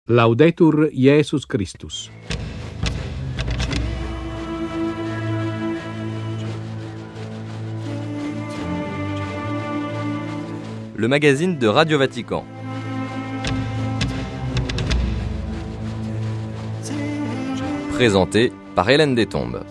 Laudetur Jesus Christus. Le magazine de Radio Vatican. Présenté par Hélène Détombe.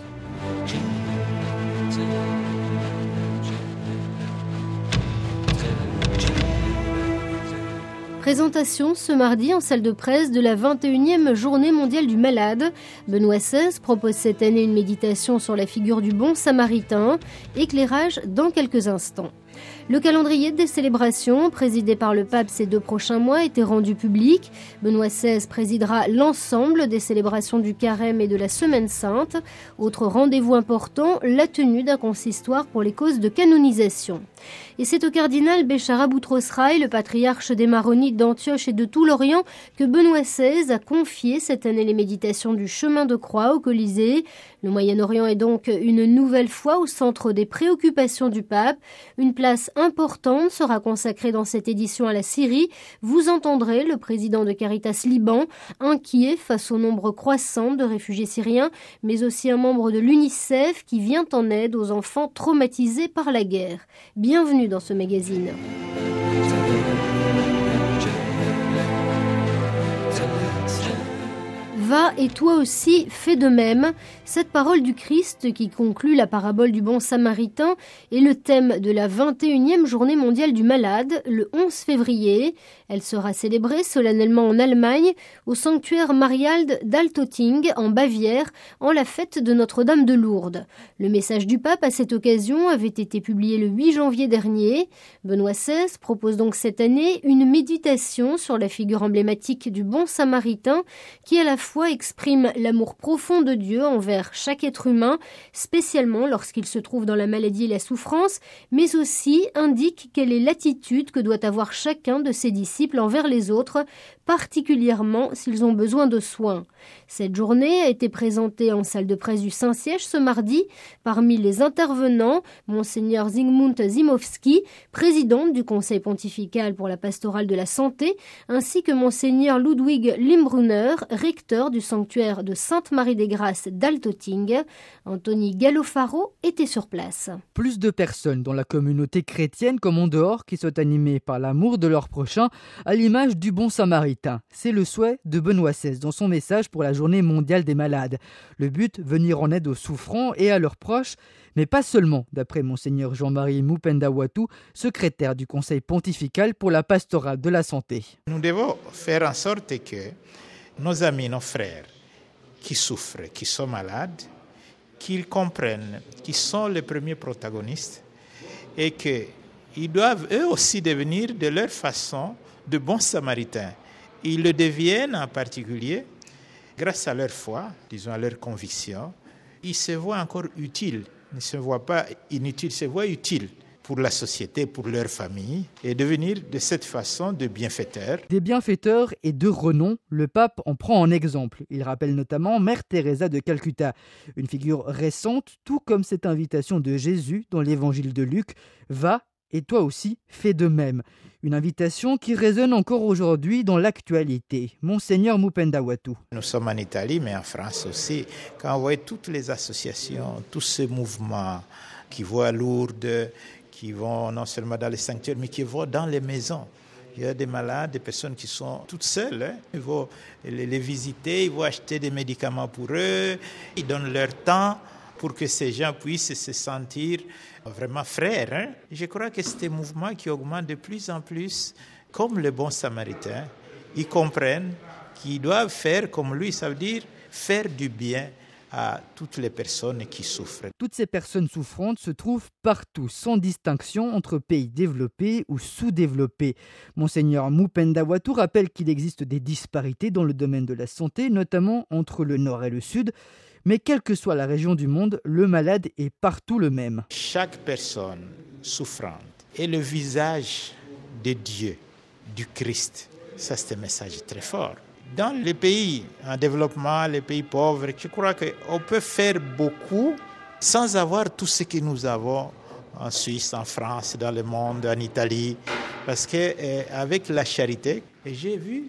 Présentation ce mardi en salle de presse de la 21e journée mondiale du malade. Benoît XVI propose cette année une méditation sur la figure du bon samaritain. Éclairage dans quelques instants. Le calendrier des célébrations, présidé par le pape ces 2 prochains mois, a été rendu public. Benoît XVI présidera l'ensemble des célébrations du Carême et de la Semaine Sainte. Autre rendez-vous important, la tenue d'un consistoire pour les causes de canonisation. Et c'est au cardinal Béchara Boutros-Ghali, le patriarche des Maronites d'Antioche et de tout l'Orient, que Benoît XVI a confié cette année les méditations du chemin de croix au Colisée. Le Moyen-Orient est donc une nouvelle fois au centre des préoccupations du pape. Une place importante sera consacrée dans cette édition à la Syrie. Vous entendrez le président de Caritas Liban, inquiet face au nombre croissant de réfugiés syriens, mais aussi un membre de l'UNICEF qui vient en aide aux enfants traumatisés par la guerre. Bienvenue dans ce magazine. Va et toi aussi fais de même. Cette parole du Christ qui conclut la parabole du bon samaritain est le thème de la 21e journée mondiale du malade, le 11 février. Elle sera célébrée solennellement en Allemagne, au sanctuaire Mariald d'Altötting, en Bavière, en la fête de Notre-Dame de Lourdes. Le message du pape à cette occasion avait été publié le 8 janvier dernier. Benoît XVI propose donc cette année une méditation sur la figure emblématique du bon samaritain qui à la fois exprime l'amour profond de Dieu envers chaque être humain, spécialement lorsqu'il se trouve dans la maladie et la souffrance, mais aussi indique quelle est l'attitude que doit avoir chacun de ses disciples envers les autres, particulièrement s'ils ont besoin de soins. Cette journée a été présentée en salle de presse du Saint-Siège ce mardi. Parmi les intervenants, Monseigneur Zygmunt Zimowski, président du Conseil pontifical pour la pastorale de la santé, ainsi que Monseigneur Ludwig Limbrunner, recteur du sanctuaire de Sainte-Marie-des-Grâces d'Altötting. Anthony Gallofaro était sur place. Plus de personnes dans la communauté chrétienne comme en dehors qui sont animées par l'amour de leur prochain à l'image du bon samaritain. C'est le souhait de Benoît XVI dans son message pour la journée mondiale des malades. Le but, venir en aide aux souffrants et à leurs proches, mais pas seulement, d'après Monseigneur Jean-Marie Mupenda Wattu, secrétaire du Conseil pontifical pour la pastorale de la santé. Nous devons faire en sorte que nos amis, nos frères qui souffrent, qui sont malades, qu'ils comprennent qu'ils sont les premiers protagonistes et qu'ils doivent eux aussi devenir de leur façon de bons samaritains. Ils le deviennent en particulier grâce à leur foi, disons à leur conviction. Ils se voient encore utiles, ils ne se voient pas inutiles, ils se voient utiles pour la société, pour leur famille, et devenir de cette façon de bienfaiteurs. Des bienfaiteurs et de renom, le pape en prend en exemple. Il rappelle notamment Mère Teresa de Calcutta, une figure récente, tout comme cette invitation de Jésus dans l'évangile de Luc, « Va et toi aussi fais de même ». Une invitation qui résonne encore aujourd'hui dans l'actualité. Monseigneur Mupenda Wattu. Nous sommes en Italie, mais en France aussi. Quand on voit toutes les associations, tous ces mouvements qui vont à Lourdes, qui vont non seulement dans les sanctuaires, mais qui vont dans les maisons. Il y a des malades, des personnes qui sont toutes seules. Ils vont les visiter, ils vont acheter des médicaments pour eux. Ils donnent leur temps pour que ces gens puissent se sentir vraiment frères. Je crois que c'est un mouvement qui augmente de plus en plus, comme les bons samaritains. Ils comprennent qu'ils doivent faire comme lui, ça veut dire faire du bien à toutes les personnes qui souffrent. Toutes ces personnes souffrantes se trouvent partout, sans distinction entre pays développés ou sous-développés. Monseigneur Mupenda Wattu rappelle qu'il existe des disparités dans le domaine de la santé, notamment entre le nord et le sud. Mais quelle que soit la région du monde, le malade est partout le même. Chaque personne souffrante est le visage de Dieu, du Christ. Ça, c'est un message très fort. Dans les pays en développement, les pays pauvres, je crois qu'on peut faire beaucoup sans avoir tout ce que nous avons en Suisse, en France, dans le monde, en Italie. Parce qu'avec la charité, j'ai vu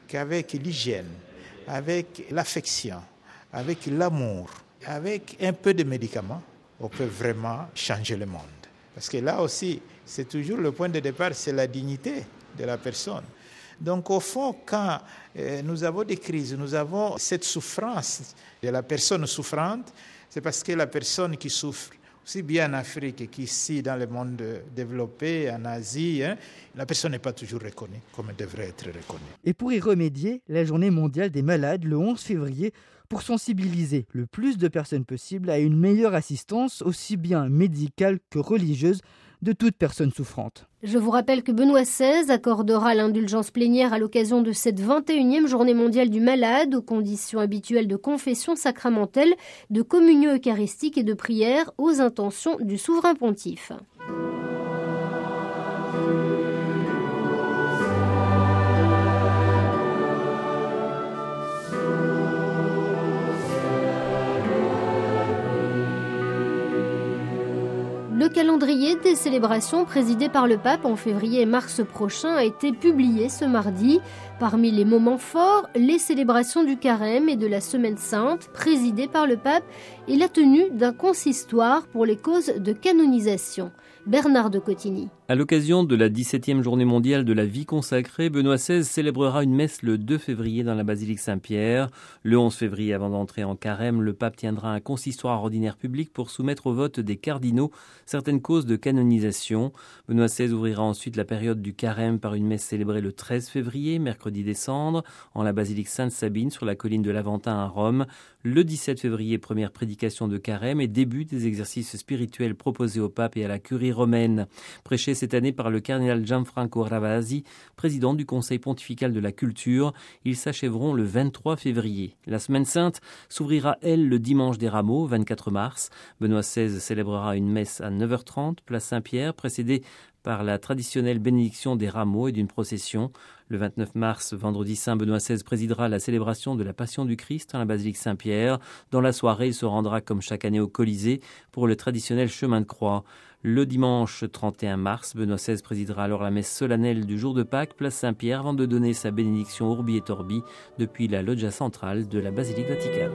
qu'avec l'hygiène, avec l'affection, avec l'amour, avec un peu de médicaments, on peut vraiment changer le monde. Parce que là aussi, c'est toujours le point de départ, c'est la dignité de la personne. Donc au fond, quand nous avons des crises, nous avons cette souffrance de la personne souffrante, c'est parce que la personne qui souffre, aussi bien en Afrique qu'ici dans le monde développé, en Asie, la personne n'est pas toujours reconnue comme elle devrait être reconnue. Et pour y remédier, la journée mondiale des malades, le 11 février, pour sensibiliser le plus de personnes possible à une meilleure assistance, aussi bien médicale que religieuse, de toute personne souffrante. Je vous rappelle que Benoît XVI accordera l'indulgence plénière à l'occasion de cette 21e journée mondiale du malade aux conditions habituelles de confession sacramentelle, de communion eucharistique et de prière aux intentions du souverain pontife. Le calendrier des célébrations présidé par le pape en février et mars prochain a été publié ce mardi. Parmi les moments forts, les célébrations du Carême et de la Semaine Sainte présidées par le pape et la tenue d'un consistoire pour les causes de canonisation. Bernard de Cotigny. À l'occasion de la 17e journée mondiale de la vie consacrée, Benoît XVI célébrera une messe le 2 février dans la basilique Saint-Pierre. Le 11 février, avant d'entrer en carême, le pape tiendra un consistoire ordinaire public pour soumettre au vote des cardinaux certaines causes de canonisation. Benoît XVI ouvrira ensuite la période du carême par une messe célébrée le 13 février, mercredi des Cendres, en la basilique Sainte-Sabine sur la colline de l'Aventin à Rome. Le 17 février, première prédication de carême et début des exercices spirituels proposés au pape et à la curie romaine. Prêché cette année par le cardinal Gianfranco Ravasi, président du Conseil pontifical de la culture. Ils s'achèveront le 23 février. La Semaine sainte s'ouvrira, elle, le dimanche des Rameaux, 24 mars. Benoît XVI célébrera une messe à 9h30, place Saint-Pierre, précédée par la traditionnelle bénédiction des rameaux et d'une procession. Le 29 mars, vendredi saint, Benoît XVI présidera la célébration de la Passion du Christ en la basilique Saint-Pierre. Dans la soirée, il se rendra comme chaque année au Colisée pour le traditionnel chemin de croix. Le dimanche 31 mars, Benoît XVI présidera alors la messe solennelle du jour de Pâques, place Saint-Pierre, avant de donner sa bénédiction Urbi et Orbi depuis la loggia centrale de la basilique Vaticane.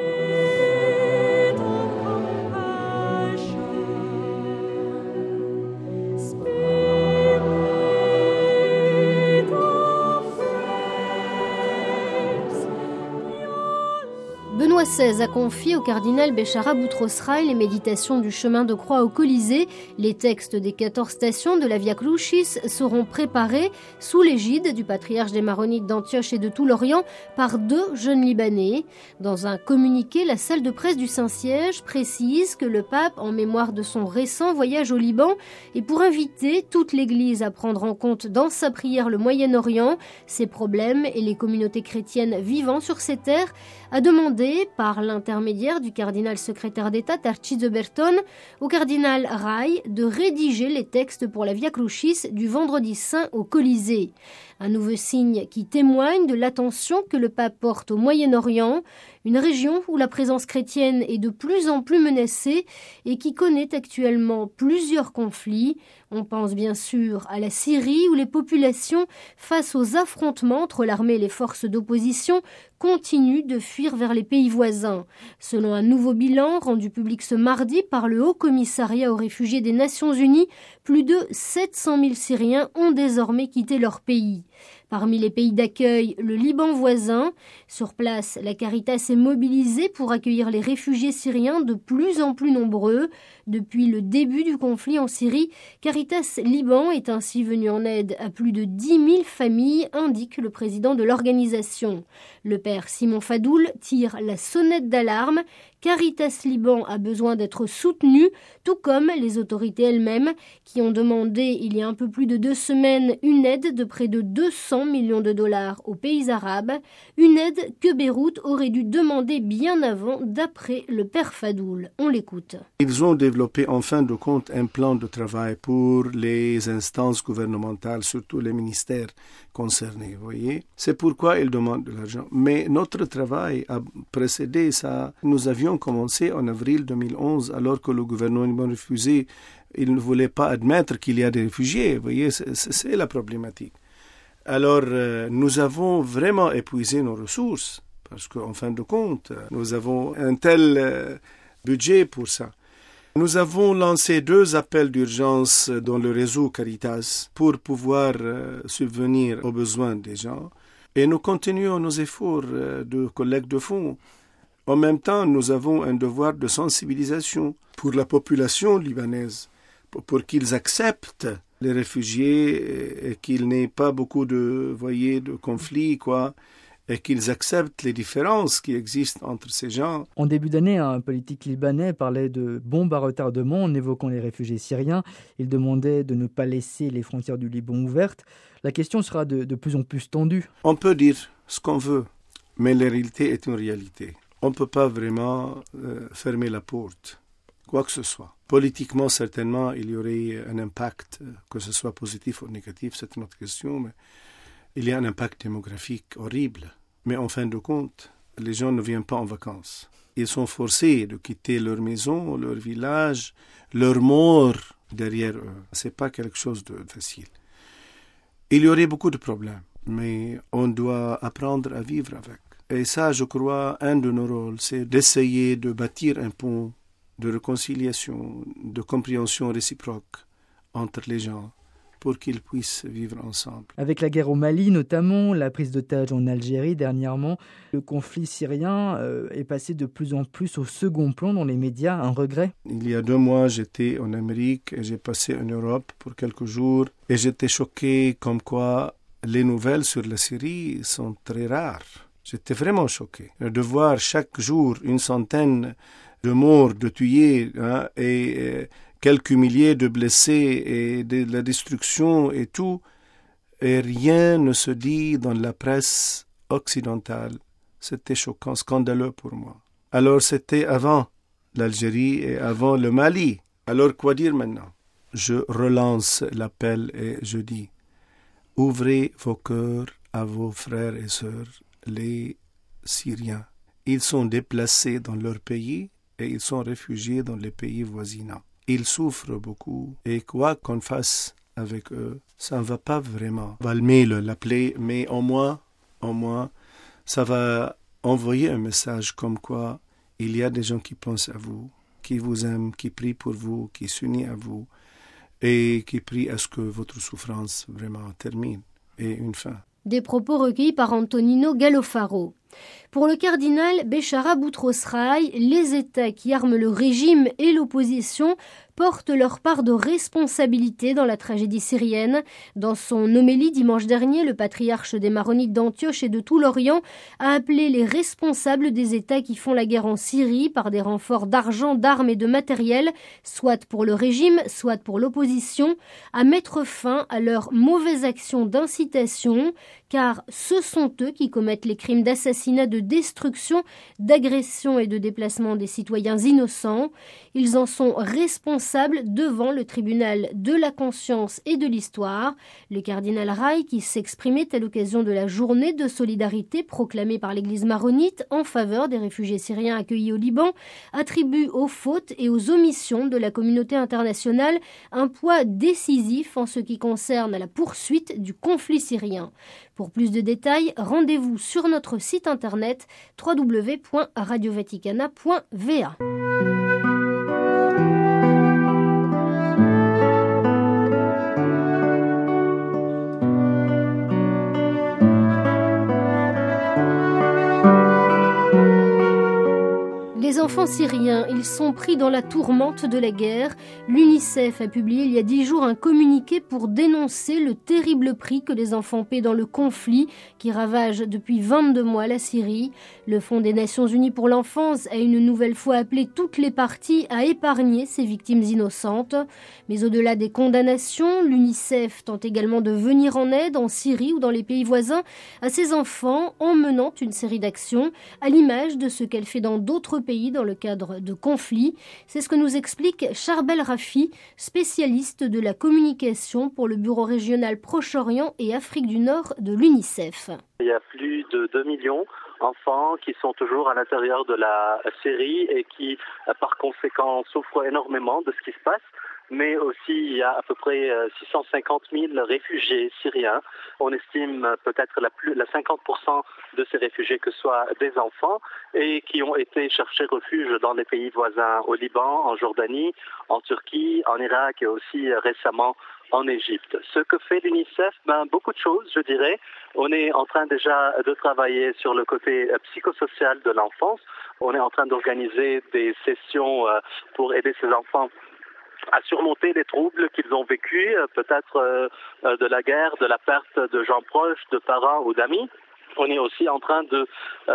Benoît XVI a confié au cardinal Béchara Boutros-Rai les méditations du chemin de croix au Colisée. Les textes des 14 stations de la Via Crucis seront préparés sous l'égide du patriarche des Maronites d'Antioche et de tout l'Orient par 2 jeunes Libanais. Dans un communiqué, la salle de presse du Saint-Siège précise que le pape, en mémoire de son récent voyage au Liban et pour inviter toute l'Église à prendre en compte dans sa prière le Moyen-Orient, ses problèmes et les communautés chrétiennes vivant sur ces terres, a demandé par l'intermédiaire du cardinal secrétaire d'État Tarcísio Bertone au cardinal Rai de rédiger les textes pour la Via Crucis du vendredi saint au Colisée. Un nouveau signe qui témoigne de l'attention que le pape porte au Moyen-Orient, une région où la présence chrétienne est de plus en plus menacée et qui connaît actuellement plusieurs conflits. On pense bien sûr à la Syrie où les populations, face aux affrontements entre l'armée et les forces d'opposition, continuent de fuir vers les pays voisins. Selon un nouveau bilan rendu public ce mardi par le Haut Commissariat aux réfugiés des Nations Unies, plus de 700 000 Syriens ont désormais quitté leur pays. Parmi les pays d'accueil, le Liban voisin. Sur place, la Caritas est mobilisée pour accueillir les réfugiés syriens de plus en plus nombreux. Depuis le début du conflit en Syrie, Caritas Liban est ainsi venue en aide à plus de 10 000 familles, indique le président de l'organisation. Le père Simon Fadoul tire la sonnette d'alarme. Caritas Liban a besoin d'être soutenu, tout comme les autorités elles-mêmes qui ont demandé il y a un peu plus de 2 semaines une aide de près de 200 millions de dollars aux pays arabes, une aide que Beyrouth aurait dû demander bien avant d'après le père Fadoul. On l'écoute. Ils ont développé en fin de compte un plan de travail pour les instances gouvernementales, surtout les ministères concernés, vous voyez. C'est pourquoi ils demandent de l'argent. Mais notre travail a précédé ça. Nous avions commencé en avril 2011, alors que le gouvernement refusait, il ne voulait pas admettre qu'il y a des réfugiés. Vous voyez, c'est la problématique. Alors, nous avons vraiment épuisé nos ressources, parce qu'en fin de compte, nous avons un tel budget pour ça. Nous avons lancé 2 appels d'urgence dans le réseau Caritas pour pouvoir subvenir aux besoins des gens. Et nous continuons nos efforts de collecte de fonds. En même temps, nous avons un devoir de sensibilisation pour la population libanaise, pour qu'ils acceptent les réfugiés et qu'il n'y ait pas beaucoup de conflits, et qu'ils acceptent les différences qui existent entre ces gens. En début d'année, un politique libanais parlait de bombes à retardement en évoquant les réfugiés syriens. Il demandait de ne pas laisser les frontières du Liban ouvertes. La question sera de plus en plus tendue. On peut dire ce qu'on veut, mais la réalité est une réalité. On ne peut pas vraiment fermer la porte, quoi que ce soit. Politiquement, certainement, il y aurait un impact, que ce soit positif ou négatif, c'est une autre question, mais il y a un impact démographique horrible. Mais en fin de compte, les gens ne viennent pas en vacances. Ils sont forcés de quitter leur maison, leur village, leur mort derrière eux. Ce n'est pas quelque chose de facile. Il y aurait beaucoup de problèmes, mais on doit apprendre à vivre avec. Et ça, je crois, un de nos rôles, c'est d'essayer de bâtir un pont de réconciliation, de compréhension réciproque entre les gens pour qu'ils puissent vivre ensemble. Avec la guerre au Mali notamment, la prise d'otages en Algérie dernièrement, le conflit syrien est passé de plus en plus au second plan dans les médias, un regret. Il y a 2 mois, j'étais en Amérique et j'ai passé en Europe pour quelques jours et j'étais choqué comme quoi les nouvelles sur la Syrie sont très rares. J'étais vraiment choqué de voir chaque jour une centaine de morts, de tués et quelques milliers de blessés et de la destruction et tout. Et rien ne se dit dans la presse occidentale. C'était choquant, scandaleux pour moi. Alors c'était avant l'Algérie et avant le Mali. Alors quoi dire maintenant? Je relance l'appel et je dis, ouvrez vos cœurs à vos frères et sœurs, les Syriens. Ils sont déplacés dans leur pays et ils sont réfugiés dans les pays voisinants. Ils souffrent beaucoup et quoi qu'on fasse avec eux, ça ne va pas vraiment calmer la plaie, mais au moins, ça va envoyer un message comme quoi il y a des gens qui pensent à vous, qui vous aiment, qui prient pour vous, qui s'unissent à vous et qui prient à ce que votre souffrance vraiment termine et une fin. Des propos recueillis par Antonino Gallofaro. Pour le cardinal Béchara Boutros-Ghali, les États qui arment le régime et l'opposition portent leur part de responsabilité dans la tragédie syrienne. Dans son homélie dimanche dernier, le patriarche des Maronites d'Antioche et de tout l'Orient a appelé les responsables des États qui font la guerre en Syrie par des renforts d'argent, d'armes et de matériel, soit pour le régime, soit pour l'opposition, à mettre fin à leurs mauvaises actions d'incitation, car ce sont eux qui commettent les crimes d'assassinat, de destruction, d'agression et de déplacement des citoyens innocents. Ils en sont responsables devant le tribunal de la conscience et de l'histoire. Le cardinal Rai, qui s'exprimait à l'occasion de la journée de solidarité proclamée par l'église maronite en faveur des réfugiés syriens accueillis au Liban, attribue aux fautes et aux omissions de la communauté internationale un poids décisif en ce qui concerne la poursuite du conflit syrien. Pour plus de détails, rendez-vous sur notre site internet www.radiovaticana.va. Les enfants syriens, ils sont pris dans la tourmente de la guerre. L'UNICEF a publié il y a 10 jours un communiqué pour dénoncer le terrible prix que les enfants paient dans le conflit qui ravage depuis 22 mois la Syrie. Le Fonds des Nations Unies pour l'enfance a une nouvelle fois appelé toutes les parties à épargner ces victimes innocentes. Mais au-delà des condamnations, l'UNICEF tente également de venir en aide en Syrie ou dans les pays voisins à ces enfants en menant une série d'actions à l'image de ce qu'elle fait dans d'autres pays dans le cadre de conflits. C'est ce que nous explique Charbel Rafi, spécialiste de la communication pour le bureau régional Proche-Orient et Afrique du Nord de l'UNICEF. Il y a plus de 2 millions d'enfants qui sont toujours à l'intérieur de la Syrie et qui, par conséquent, souffrent énormément de ce qui se passe. mais aussi il y a à peu près 650 000 réfugiés syriens. On estime peut-être la 50% de ces réfugiés que ce soit des enfants et qui ont été chercher refuge dans les pays voisins, au Liban, en Jordanie, en Turquie, en Irak et aussi récemment en Égypte. Ce que fait l'UNICEF, beaucoup de choses, je dirais. On est en train déjà de travailler sur le côté psychosocial de l'enfance. On est en train d'organiser des sessions pour aider ces enfants à surmonter les troubles qu'ils ont vécus, peut-être de la guerre, de la perte de gens proches, de parents ou d'amis. On est aussi en train de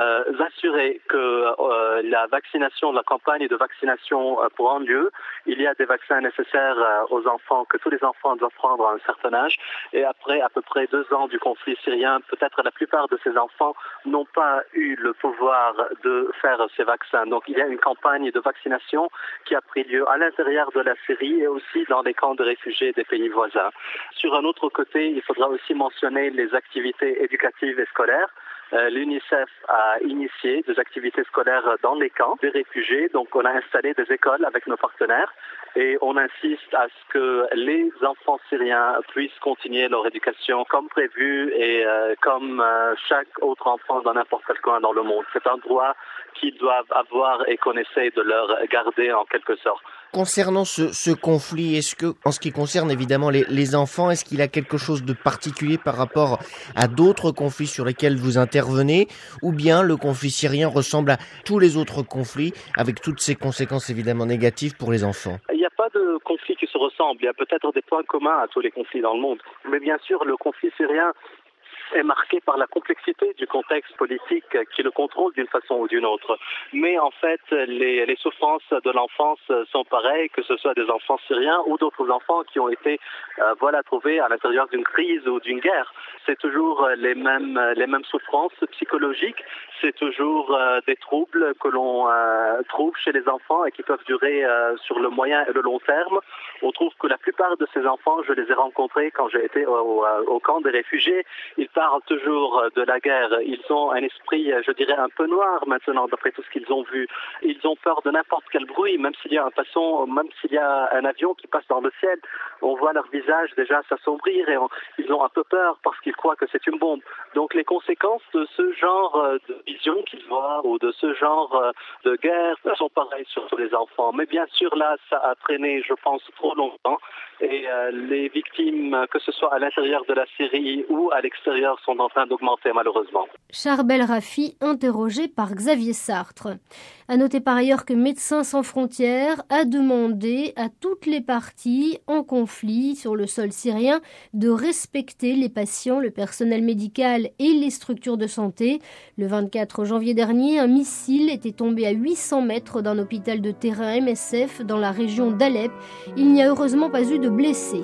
assurer que la vaccination, la campagne de vaccination prend lieu. Il y a des vaccins nécessaires aux enfants, que tous les enfants doivent prendre à un certain âge. Et après à peu près 2 ans du conflit syrien, peut-être la plupart de ces enfants n'ont pas eu le pouvoir de faire ces vaccins. Donc il y a une campagne de vaccination qui a pris lieu à l'intérieur de la Syrie et aussi dans les camps de réfugiés des pays voisins. Sur un autre côté, il faudra aussi mentionner les activités éducatives et scolaires. L'UNICEF a initié des activités scolaires dans les camps des réfugiés. Donc on a installé des écoles avec nos partenaires et on insiste à ce que les enfants syriens puissent continuer leur éducation comme prévu et comme chaque autre enfant dans n'importe quel coin dans le monde. C'est un droit qu'ils doivent avoir et qu'on essaie de leur garder en quelque sorte. Concernant ce conflit, est-ce que, en ce qui concerne évidemment les enfants, est-ce qu'il y a quelque chose de particulier par rapport à d'autres conflits sur lesquels vous intervenez, ou bien le conflit syrien ressemble à tous les autres conflits, avec toutes ces conséquences évidemment négatives pour les enfants? Il n'y a pas de conflit qui se ressemble. Il y a peut-être des points communs à tous les conflits dans le monde. Mais bien sûr, le conflit syrien est marqué par la complexité du contexte politique qui le contrôle d'une façon ou d'une autre. Mais en fait, les souffrances de l'enfance sont pareilles, que ce soit des enfants syriens ou d'autres enfants qui ont été trouvés à l'intérieur d'une crise ou d'une guerre. C'est toujours les mêmes souffrances psychologiques, c'est toujours des troubles que l'on trouve chez les enfants et qui peuvent durer sur le moyen et le long terme. On trouve que la plupart de ces enfants, je les ai rencontrés quand j'ai été au camp des réfugiés, ils parlent toujours de la guerre. Ils ont un esprit, je dirais, un peu noir maintenant, d'après tout ce qu'ils ont vu. Ils ont peur de n'importe quel bruit, même s'il y a un passant, même s'il y a un avion qui passe dans le ciel. On voit leur visage déjà s'assombrir et ils ont un peu peur parce qu'ils croient que c'est une bombe. Donc les conséquences de ce genre de vision qu'ils voient ou de ce genre de guerre sont pareilles sur tous les enfants. Mais bien sûr, là, ça a traîné, je pense, trop longtemps. Et les victimes, que ce soit à l'intérieur de la Syrie ou à l'extérieur, sont en train d'augmenter malheureusement. Charbel Rafi, interrogé par Xavier Sartre. À noter par ailleurs que Médecins sans frontières a demandé à toutes les parties en conflit sur le sol syrien de respecter les patients, le personnel médical et les structures de santé. Le 24 janvier dernier, un missile était tombé à 800 mètres d'un hôpital de terrain MSF dans la région d'Alep. Il n'y a heureusement pas eu de blessés.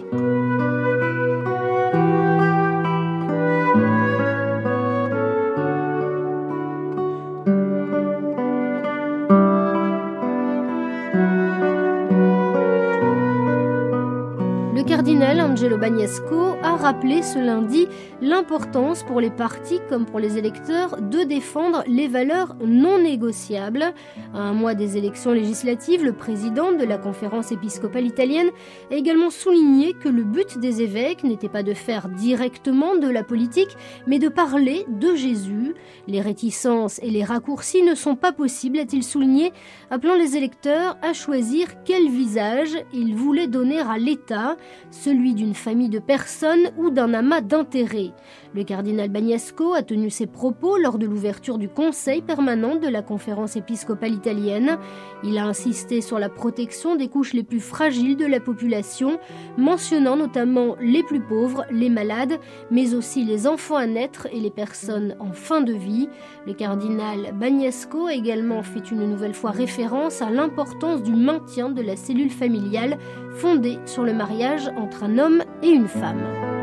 Le cardinal Angelo Bagnasco a rappelé ce lundi l'importance pour les partis comme pour les électeurs de défendre les valeurs non négociables. À un mois des élections législatives, le président de la conférence épiscopale italienne a également souligné que le but des évêques n'était pas de faire directement de la politique, mais de parler de Jésus. Les réticences et les raccourcis ne sont pas possibles, a-t-il souligné, appelant les électeurs à choisir quel visage ils voulaient donner à l'État, celui d'une famille de personnes ou d'un amas d'intérêts. Le cardinal Bagnasco a tenu ses propos lors de l'ouverture du conseil permanent de la conférence épiscopale italienne. Il a insisté sur la protection des couches les plus fragiles de la population, mentionnant notamment les plus pauvres, les malades, mais aussi les enfants à naître et les personnes en fin de vie. Le cardinal Bagnasco a également fait une nouvelle fois référence à l'importance du maintien de la cellule familiale fondée sur le mariage entre un homme et une femme.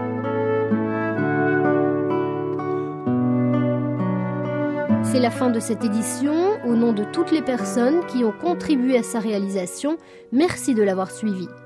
C'est la fin de cette édition. Au nom de toutes les personnes qui ont contribué à sa réalisation, merci de l'avoir suivi.